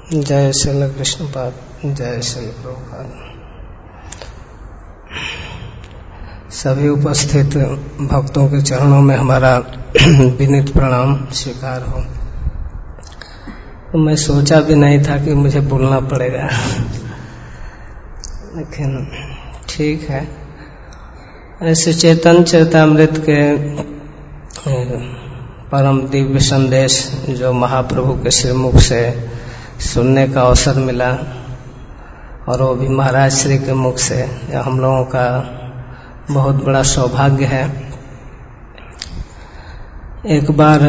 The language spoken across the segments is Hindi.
जय श्री कृष्णपाद, जय श्री प्रभुपाद। सभी उपस्थित भक्तों के चरणों में हमारा विनीत प्रणाम स्वीकार हो। तो मैं सोचा भी नहीं था कि मुझे बोलना पड़ेगा, लेकिन ठीक है। ऐसे चैतन्य चरितामृत के परम दिव्य संदेश जो महाप्रभु के श्रीमुख से सुनने का अवसर मिला, और वो भी महाराज श्री के मुख से, यह हम लोगों का बहुत बड़ा सौभाग्य है। एक बार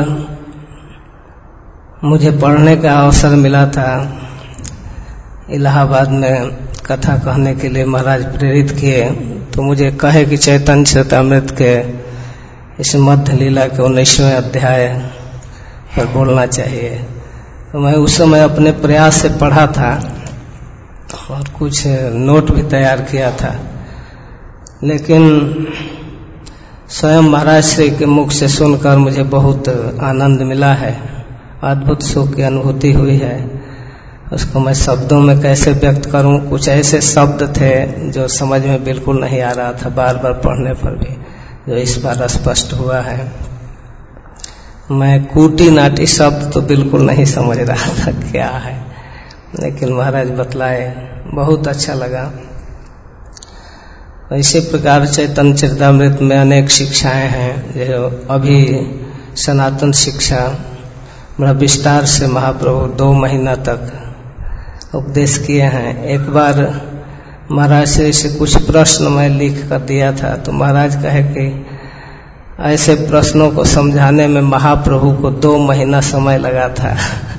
मुझे पढ़ने का अवसर मिला था इलाहाबाद में, कथा कहने के लिए महाराज प्रेरित किए, तो मुझे कहे कि चैतन्य चरितामृत के इस मध्य लीला के 19वें अध्याय पर बोलना चाहिए। तो मैं उस समय अपने प्रयास से पढ़ा था और कुछ नोट भी तैयार किया था, लेकिन स्वयं महाराज श्री के मुख से सुनकर मुझे बहुत आनंद मिला है, अद्भुत सुख की अनुभूति हुई है। उसको मैं शब्दों में कैसे व्यक्त करूं, कुछ ऐसे शब्द थे जो समझ में बिल्कुल नहीं आ रहा था बार बार पढ़ने पर भी, जो इस बार स्पष्ट हुआ है। मैं कूटी नाटी शब्द तो बिल्कुल नहीं समझ रहा था क्या है, लेकिन महाराज बतलाए, बहुत अच्छा लगा। इसी प्रकार चैतन्य चरितामृत में अनेक शिक्षाएं हैं, जो अभी सनातन शिक्षा बड़ा विस्तार से महाप्रभु 2 महीना तक उपदेश किए हैं। एक बार महाराज श्री से कुछ प्रश्न मैं लिख कर दिया था, तो महाराज कहे कि ऐसे प्रश्नों को समझाने में महाप्रभु को 2 महीना समय लगा था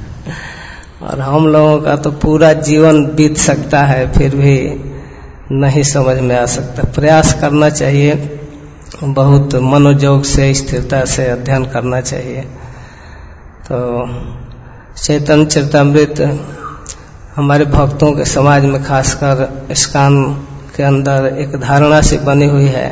और हम लोगों का तो पूरा जीवन बीत सकता है, फिर भी नहीं समझ में आ सकता। प्रयास करना चाहिए, बहुत मनोयोग से, स्थिरता से अध्ययन करना चाहिए। तो चैतन्य चरितामृत हमारे भक्तों के समाज में, खासकर इस्कॉन के अंदर एक धारणा सी बनी हुई है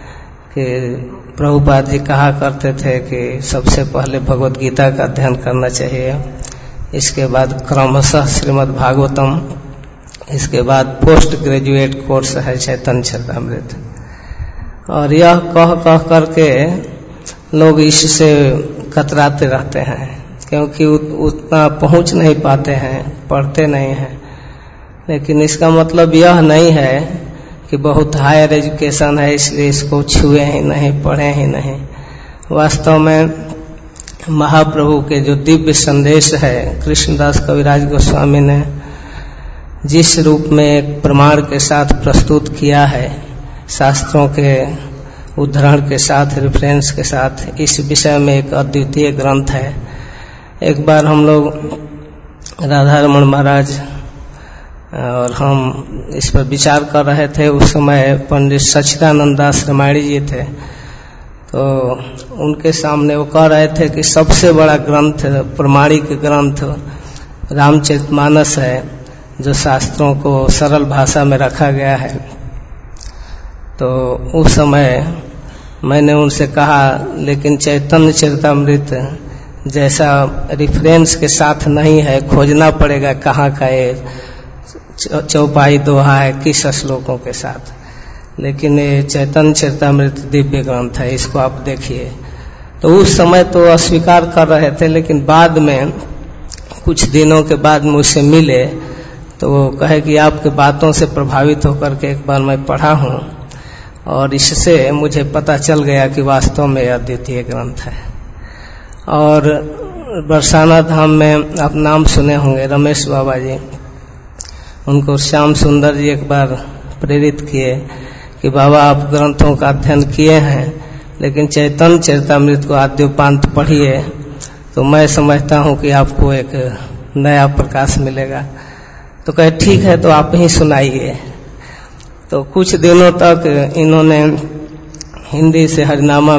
कि प्रभुपाद जी कहा करते थे कि सबसे पहले भगवत गीता का अध्ययन करना चाहिए, इसके बाद क्रमशः श्रीमद् भागवतम, इसके बाद पोस्ट ग्रेजुएट कोर्स है चैतन्य चरितामृत। और यह कह कह करके लोग इससे कतराते रहते हैं, क्योंकि उतना पहुंच नहीं पाते हैं, पढ़ते नहीं हैं। लेकिन इसका मतलब यह नहीं है कि बहुत हायर एजुकेशन है इसलिए इसको छुए ही नहीं, पढ़े ही नहीं। वास्तव में महाप्रभु के जो दिव्य संदेश है, कृष्णदास कविराज गोस्वामी ने जिस रूप में एक प्रमाण के साथ प्रस्तुत किया है, शास्त्रों के उद्धरण के साथ, रेफरेंस के साथ, इस विषय में एक अद्वितीय ग्रंथ है। एक बार हम लोग राधा रमण महाराज और हम इस पर विचार कर रहे थे। उस समय पंडित सच्चिदानंद दास रामायणी जी थे, तो उनके सामने वो कह रहे थे कि सबसे बड़ा ग्रंथ, प्रमाणिक ग्रंथ रामचरितमानस है, जो शास्त्रों को सरल भाषा में रखा गया है। तो उस समय मैंने उनसे कहा, लेकिन चैतन्य चरितामृत जैसा रिफरेंस के साथ नहीं है, खोजना पड़ेगा कहाँ का ये चौपाई दोहा है, किस श्लोकों के साथ। लेकिन ये चैतन्य चरितामृत दिव्य ग्रंथ है, इसको आप देखिए। तो उस समय तो अस्वीकार कर रहे थे, लेकिन बाद में कुछ दिनों के बाद मुझसे मिले, तो वो कहे कि आपके बातों से प्रभावित होकर के एक बार मैं पढ़ा हूँ, और इससे मुझे पता चल गया कि वास्तव में यह अद्वितीय ग्रंथ है। और बरसाना धाम में आप नाम सुने होंगे, रमेश बाबा जी, उनको श्याम सुंदर जी एक बार प्रेरित किए कि बाबा आप ग्रंथों का अध्ययन किए हैं, लेकिन चैतन्य चरितामृत को आद्योपांत पढ़िए, तो मैं समझता हूँ कि आपको एक नया प्रकाश मिलेगा। तो कहे ठीक है, तो आप ही सुनाइए। तो कुछ दिनों तक इन्होंने हिंदी से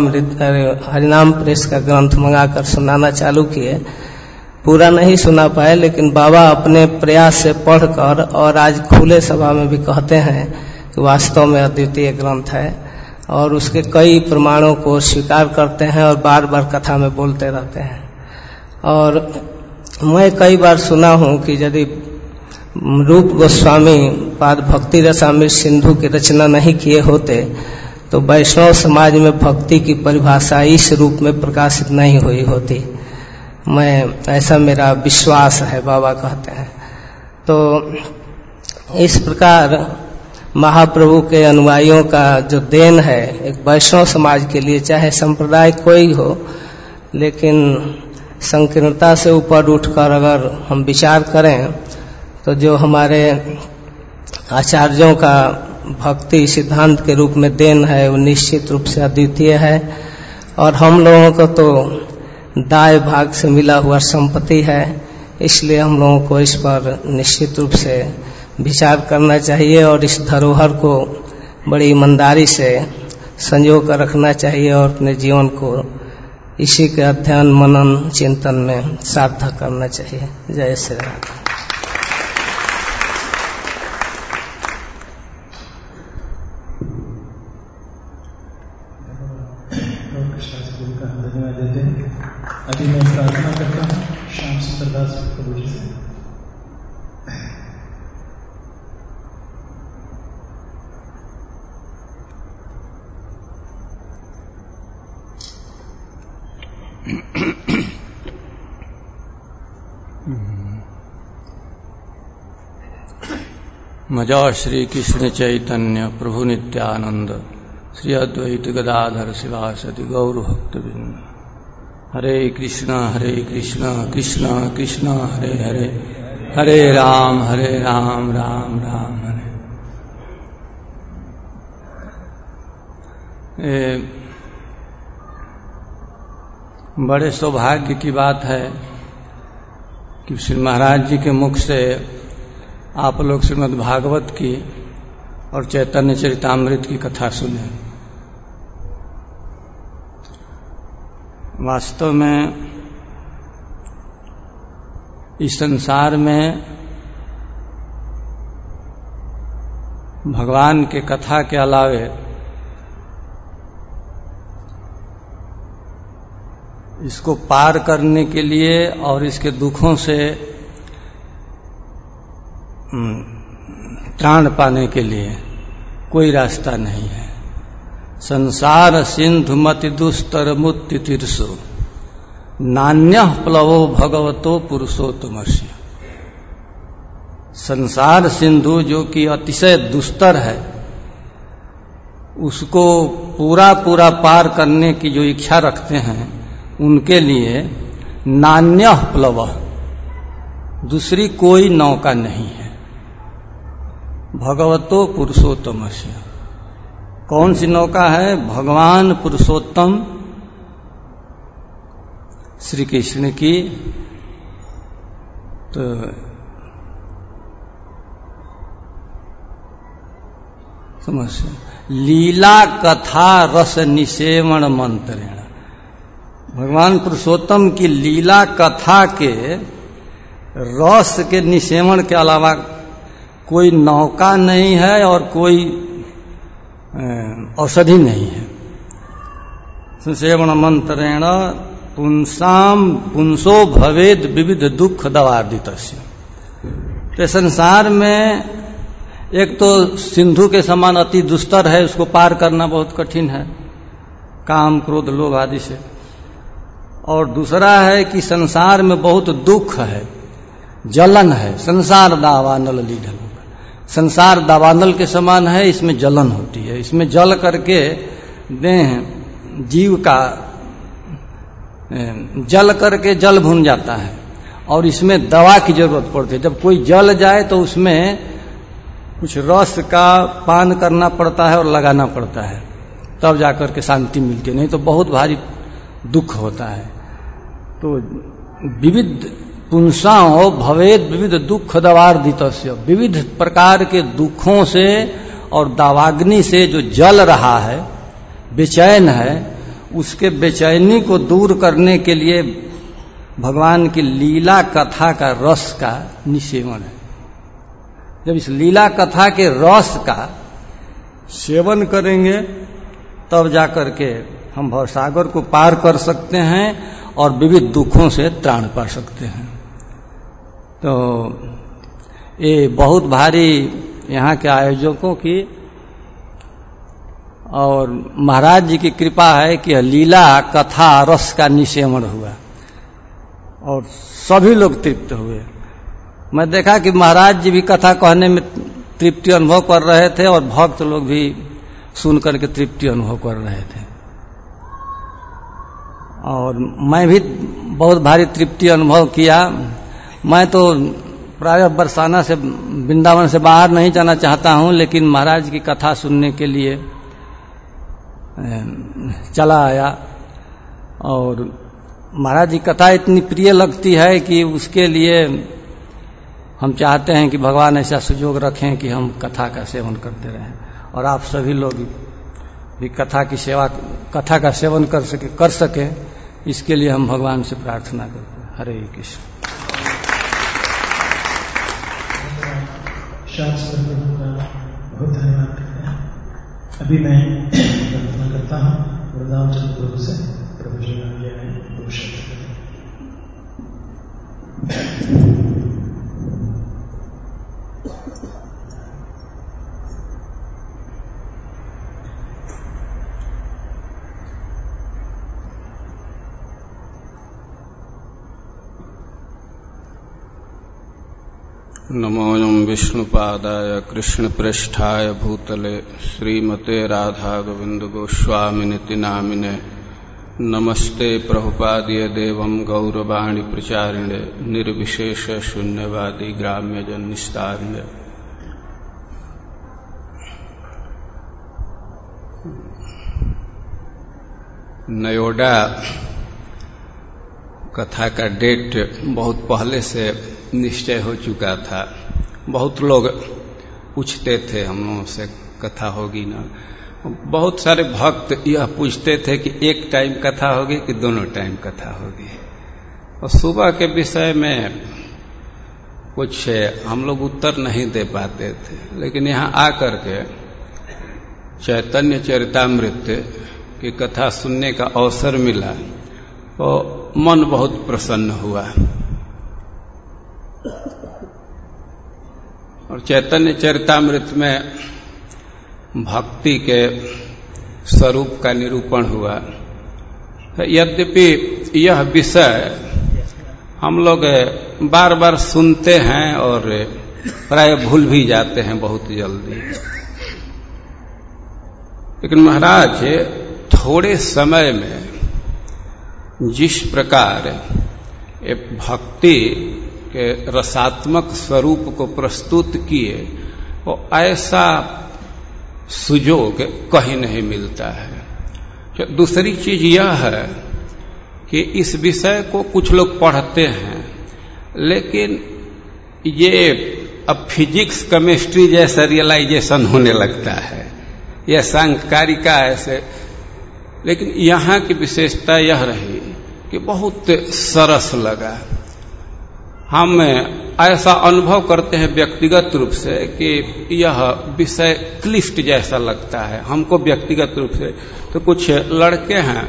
हरिनाम प्रेस का ग्रंथ मंगाकर सुनाना चालू किए। पूरा नहीं सुना पाए, लेकिन बाबा अपने प्रयास से पढ़कर और आज खुले सभा में भी कहते हैं कि वास्तव में अद्वितीय ग्रंथ है, और उसके कई प्रमाणों को स्वीकार करते हैं और बार बार कथा में बोलते रहते हैं। और मैं कई बार सुना हूँ कि यदि रूप गोस्वामी पाद भक्ति रसामृत सिंधु की रचना नहीं किए होते तो वैष्णव समाज में भक्ति की परिभाषा इस रूप में प्रकाशित नहीं हुई होती। ऐसा मेरा विश्वास है, बाबा कहते हैं। तो इस प्रकार महाप्रभु के अनुयायियों का जो देन है एक वैष्णव समाज के लिए, चाहे संप्रदाय कोई हो, लेकिन संकीर्णता से ऊपर उठकर अगर हम विचार करें तो जो हमारे आचार्यों का भक्ति सिद्धांत के रूप में देन है वो निश्चित रूप से अद्वितीय है, और हम लोगों को तो दाय भाग से मिला हुआ संपत्ति है। इसलिए हम लोगों को इस पर निश्चित रूप से विचार करना चाहिए और इस धरोहर को बड़ी ईमानदारी से संजो कर रखना चाहिए और अपने जीवन को इसी के अध्ययन मनन चिंतन में सार्थक करना चाहिए। जय श्री राम। अभी मैं प्रार्थना करता हूँ श्याम सुंदर दास प्रभु जी से। मजा श्री कृष्ण चैतन्य प्रभु नित्यानंद श्री अद्वैत गदाधर शिवासदि गौर भक्तवृंद। हरे कृष्णा कृष्णा कृष्णा हरे हरे, हरे राम राम राम हरे। बड़े सौभाग्य की बात है कि श्री महाराज जी के मुख से आप लोग श्रीमद् भागवत की और चैतन्य चरितामृत की कथा सुने। वास्तव में इस संसार में भगवान के कथा के अलावे इसको पार करने के लिए और इसके दुखों से त्राण पाने के लिए कोई रास्ता नहीं है। संसार सिंधु मति दुस्तर मुत्ति तीर्षो नान्य प्लवो भगवतो पुरुषोत्तमस्य। संसार सिंधु जो कि अतिशय दुस्तर है, उसको पूरा पार करने की जो इच्छा रखते हैं उनके लिए नान्य प्लव, दूसरी कोई नौका नहीं है। भगवतो पुरुषोत्तमस्य, कौन सी नौका है? भगवान पुरुषोत्तम श्री कृष्ण की तो समस्या लीला कथा रस निसेवण मंत्रेण। भगवान पुरुषोत्तम की लीला कथा के रस के निसेवण के अलावा कोई नौका नहीं है और कोई औषधि नहीं है। सुसेवण मंत्रेण पुंसो भवेद विविध दुख दवार्दितस्य। तो संसार में एक तो सिंधु के समान अति दुस्तर है, उसको पार करना बहुत कठिन है काम क्रोध लोभ आदि से। और दूसरा है कि संसार में बहुत दुख है, जलन है। संसार दावानल लीढ़, संसार दावानल के समान है, इसमें जलन होती है। इसमें जल करके देह जीव का जल करके जल भुन जाता है और इसमें दवा की जरूरत पड़ती है। जब कोई जल जाए तो उसमें कुछ रस का पान करना पड़ता है और लगाना पड़ता है, तब जाकर के शांति मिलती है, नहीं तो बहुत भारी दुख होता है। तो विविध पुंसाओ भवेद विविध दुख दवार्दितस्य, विविध प्रकार के दुखों से और दावाग्नि से जो जल रहा है, बेचैन है, उसके बेचैनी को दूर करने के लिए भगवान की लीला कथा का रस का निसेवन है। जब इस लीला कथा के रस का सेवन करेंगे तब जाकर के हम भवसागर को पार कर सकते हैं और विविध दुखों से त्राण पा सकते हैं। तो ये बहुत भारी यहाँ के आयोजकों की और महाराज जी की कृपा है कि लीला कथा रस का निसेवन हुआ और सभी लोग तृप्त हुए। मैं देखा कि महाराज जी भी कथा कहने में तृप्ति अनुभव कर रहे थे और भक्त लोग भी सुन करके तृप्ति अनुभव कर रहे थे और मैं भी बहुत भारी तृप्ति अनुभव किया। मैं तो प्रायः बरसाना से वृंदावन से बाहर नहीं जाना चाहता हूं, लेकिन महाराज की कथा सुनने के लिए चला आया और महाराज जी कथा इतनी प्रिय लगती है कि उसके लिए हम चाहते हैं कि भगवान ऐसा सुयोग रखें कि हम कथा का सेवन करते रहें और आप सभी लोग भी कथा की सेवा, कथा का सेवन कर सके, इसके लिए हम भगवान से प्रार्थना करते हैं। हरे कृष्ण। शास्त्र प्रभु का बहुत धन्यवाद करते हैं। अभी मैं प्रार्थना करता हूँ वृंदावन चंद्र प्रभु से, प्रभु जी ने किया है वो शब्द। नमोऽयं विष्णुपादाय कृष्णप्रेष्ठाय भूतले श्रीमते राधा गोविंद गोस्वामिनिति नामिने नमस्ते प्रभुपादीय देवं गौरवाणी प्रचारिणे निर्विशेष शून्यवादी ग्राम्यजन निस्तारिणे। नयोडा कथा का डेट बहुत पहले से निश्चय हो चुका था। बहुत लोग पूछते थे हम लोगों से कथा होगी ना। बहुत सारे भक्त यह पूछते थे कि एक टाइम कथा होगी कि दोनों टाइम कथा होगी। और सुबह के विषय में कुछ हम लोग उत्तर नहीं दे पाते थे, लेकिन यहाँ आकर के चैतन्य चरितामृत की कथा सुनने का अवसर मिला तो मन बहुत प्रसन्न हुआ। और चैतन्य चरितामृत में भक्ति के स्वरूप का निरूपण हुआ। यद्यपि यह विषय हम लोग बार बार सुनते हैं और प्राय भूल भी जाते हैं बहुत जल्दी, लेकिन महाराज थोड़े समय में जिस प्रकार भक्ति के रसात्मक स्वरूप को प्रस्तुत किए वो ऐसा सुयोग कहीं नहीं मिलता है। दूसरी चीज यह है कि इस विषय को कुछ लोग पढ़ते हैं, लेकिन ये अब फिजिक्स केमिस्ट्री जैसा रियलाइजेशन होने लगता है, यह सांख्यकारिका ऐसे। लेकिन यहाँ की विशेषता यह रही कि बहुत सरस लगा। हम ऐसा अनुभव करते हैं व्यक्तिगत रूप से कि यह विषय क्लिष्ट जैसा लगता है हमको व्यक्तिगत रूप से। तो कुछ लड़के हैं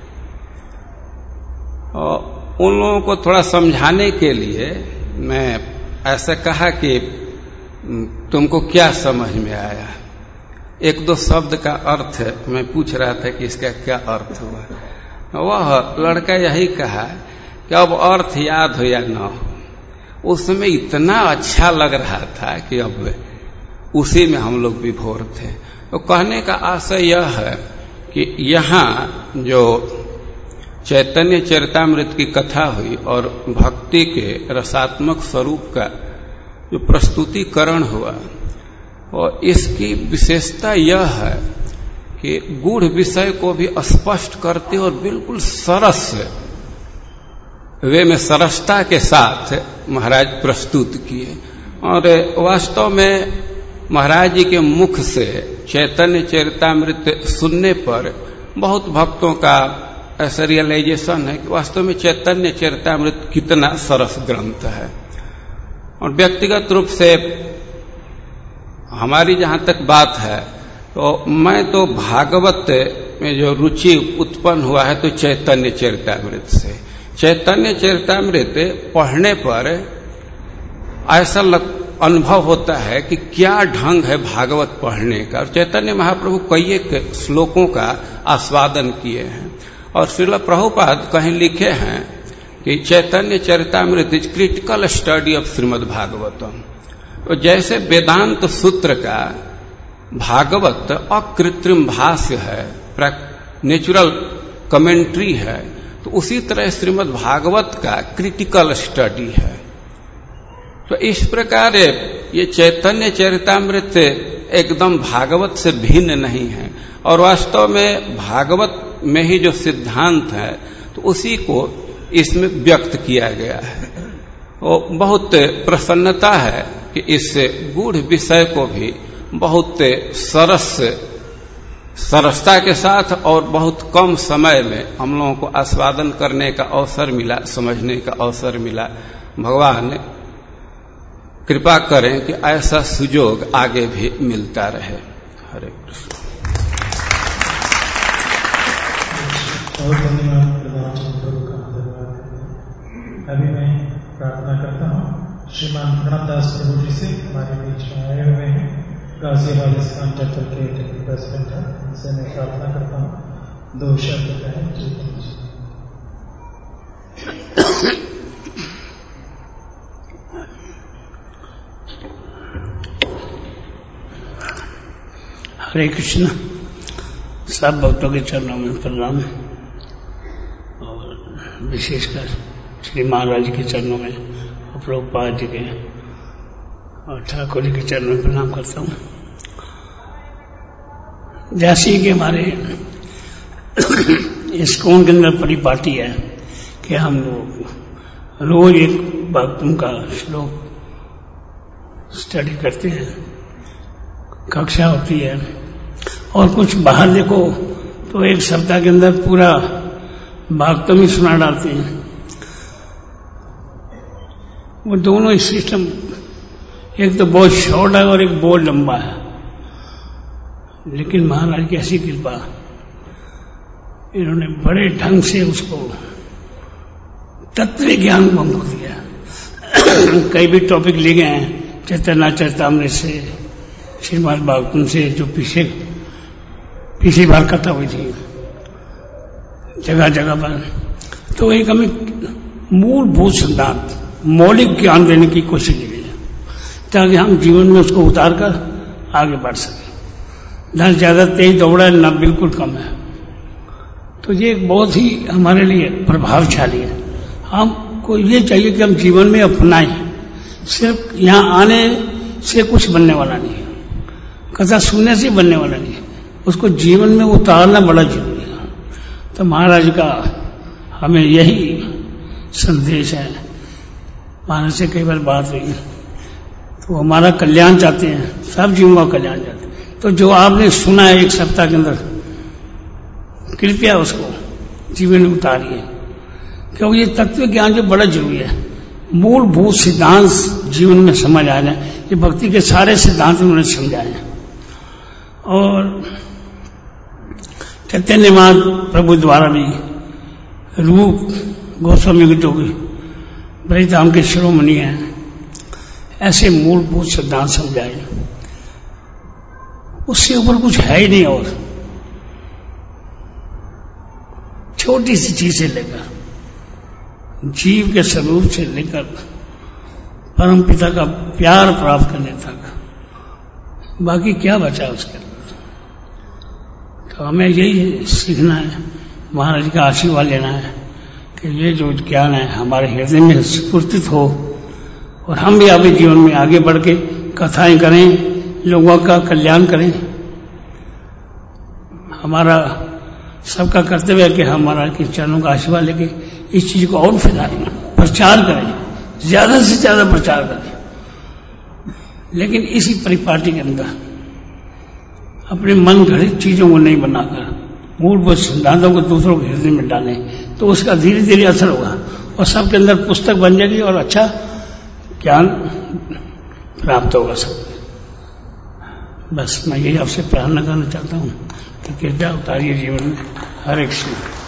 और उन लोगों को थोड़ा समझाने के लिए मैं ऐसा कहा कि तुमको क्या समझ में आया। एक दो शब्द का अर्थ मैं पूछ रहा था कि इसका क्या अर्थ हुआ। वह लड़का यही कहा कि अब अर्थ याद हो या न हो, उसमें इतना अच्छा लग रहा था कि अब उसी में हम लोग विभोर थे। तो कहने का आशय यह है कि यहाँ जो चैतन्य चरितामृत की कथा हुई और भक्ति के रसात्मक स्वरूप का जो प्रस्तुतिकरण हुआ, और इसकी विशेषता यह है कि गूढ़ विषय को भी स्पष्ट करते और बिल्कुल सरस वे में सरसता के साथ महाराज प्रस्तुत किए। और वास्तव में महाराज जी के मुख से चैतन्य चरितामृत सुनने पर बहुत भक्तों का ऐसा रियलाइजेशन है कि वास्तव में चैतन्य चरितामृत कितना सरस ग्रंथ है। और व्यक्तिगत रूप से हमारी जहां तक बात है तो मैं तो भागवत में जो रुचि उत्पन्न हुआ है तो चैतन्य चरितामृत से। चैतन्य चरितामृत पढ़ने पर ऐसा अनुभव होता है कि क्या ढंग है भागवत पढ़ने का। और चैतन्य महाप्रभु कई एक श्लोकों का आस्वादन किए हैं और श्रील प्रभुपाद कहीं लिखे हैं कि Chaitanya Charitamrita is critical study of Shrimad Bhagavatam. तो जैसे वेदांत सूत्र का भागवत अकृत्रिम भाष्य है, नेचुरल कमेंट्री है, तो उसी तरह श्रीमद् भागवत का क्रिटिकल स्टडी है। तो इस प्रकार ये चैतन्य चरितामृत एकदम भागवत से भिन्न नहीं है और वास्तव में भागवत में ही जो सिद्धांत है तो उसी को इसमें व्यक्त किया गया है। वो बहुत प्रसन्नता है कि इस गूढ़ विषय को भी बहुत सरसता के साथ और बहुत कम समय में हम लोगों को आस्वादन करने का अवसर मिला, समझने का अवसर मिला। भगवान कृपा करें कि ऐसा सुयोग आगे भी मिलता रहे। हरे कृष्ण। बहुत धन्यवाद प्रभु का धन्यवाद। अभी मैं प्रार्थना करता हूँ श्रीमान प्रणवदास प्रभु जी से, हमारे बीच में आए हुए हैं, गाजियाबाद इस्लाम टेम्पल के टेम्पल प्रेसिडेंट है, उनसे मैं प्रार्थना करता हूँ 2 शब्द कहें। हरे कृष्ण। सब भक्तों के चरणों में प्रणाम और विशेषकर श्री महाराज के चरणों में और प्रभुपाद जी के और ठाकुर जी के चरणों में प्रणाम करता हूँ। जैसे कि हमारे इस्कॉन के अंदर परिपाटी है कि हम लोग रोज एक भक्तों का श्लोक स्टडी करते हैं, कक्षा होती है, और कुछ बाहर देखो तो एक सप्ताह के अंदर पूरा भागवतम ही सुना डालते हैं। वो दोनों ही सिस्टम, एक तो बहुत शॉर्ट है और एक बहुत लंबा है, लेकिन महाराज की ऐसी कृपा, इन्होंने बड़े ढंग से उसको तत्व ज्ञान को हमको दिया। कई भी टॉपिक ले गए हैं चैतन्य चरितामृत से, श्रीमद् भागवतम से, जो पिछली बार कथा हुई थी जगह जगह पर, तो एक हमें मूलभूत सिद्धांत, मौलिक ज्ञान देने की कोशिश की है ताकि हम जीवन में उसको उतार कर आगे बढ़ सकें। ना ज्यादा तेज दौड़ा है, ना बिल्कुल कम है। तो ये बहुत ही हमारे लिए प्रभावशाली है। हमको ये चाहिए कि हम जीवन में अपनाएं। सिर्फ यहाँ आने से कुछ बनने वाला नहीं है, कथा सुनने से बनने वाला नहीं है, उसको जीवन में उतारना बड़ा जरूरी है। तो महाराज का हमें यही संदेश है। महाराज से कई बार बात हुई तो हमारा कल्याण चाहते हैं, सब जीवों का कल्याण चाहते हैं। तो जो आपने सुना है एक सप्ताह के अंदर, कृपया उसको जीवन में उतारिए, क्योंकि ये तत्व ज्ञान जो बड़ा जरूरी है, मूलभूत सिद्धांत जीवन में समझ आ जाए। ये भक्ति के सारे सिद्धांत उन्होंने समझाए हैं। और चैतन्य महाप्रभु द्वारा भी रूप गोस्वामी की टोकी ब्रजधाम के शिरोमणि हैं, ऐसे मूलभूत सिद्धांत समझाए। उससे ऊपर कुछ है ही नहीं। और छोटी सी चीज से लेकर जीव के स्वरूप से लेकर परम पिता का प्यार प्राप्त करने तक, बाकी क्या बचा उसके अंदर। तो हमें यही सीखना है, महाराज का आशीर्वाद लेना है कि ये जो ज्ञान है हमारे हृदय में स्फूर्तित हो और हम भी अपने जीवन में आगे बढ़ के कथाएं करें, लोगों का कल्याण करें। हमारा सबका कर्तव्य है कि हमारा के चरणों का आशीर्वाद लेके इस चीज को और फैलाएं, प्रचार करें, ज्यादा से ज्यादा प्रचार करें। लेकिन इसी परिपाटी के अंदर अपने मन घड़ित चीजों को नहीं बनाकर मूलभूत सिद्धांतों को दूसरों के हृदय में डालें, तो उसका धीरे धीरे असर होगा और सबके अंदर पुस्तक बन जाएगी और अच्छा ज्ञान प्राप्त होगा सब। बस मैं यही आपसे प्रार्थना करना चाहता हूँ कि कृपया उतारिए जीवन में। हरे कृष्ण।